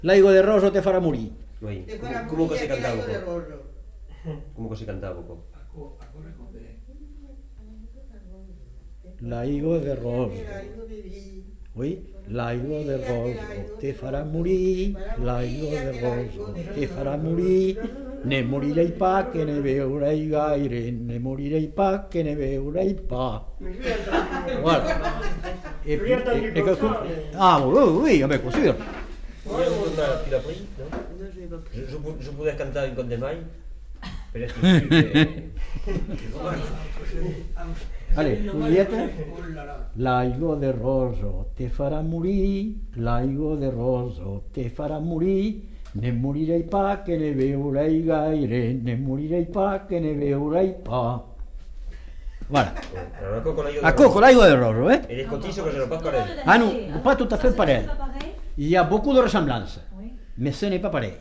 L'aigua de rosa te farà morir. Oui. Te farà ¿Cómo que morir se cantaba aquel un aigua de poco? rosa. ¿Cómo que se cantaba un poco? L'aigua de rosa. L'aigua de vi. Oui, l'aigua de rosa te farà morir, l'aigua de rosa te farà morir, ne morirei pa che ne beurei gaire, ne morirei pa che ne beurei pa. Guarda. Ah oui, vabbè così. Tu l'as pris, non? Je pourrais canter une conte de maille. Peut-être que Allez, Julieta. L'aigua de rosa te farà morir, l'aigua de rosa te farà morir, ne morirei pa che ne beurei gaire, ne morirei pa che ne beurei pa. Voilà. À coco, l'aigua de rosa, Et les cotilles sont pas pareilles. Ah non, pas tout à fait pareil. Il y a beaucoup de ressemblances, mais ce n'est pas pareil.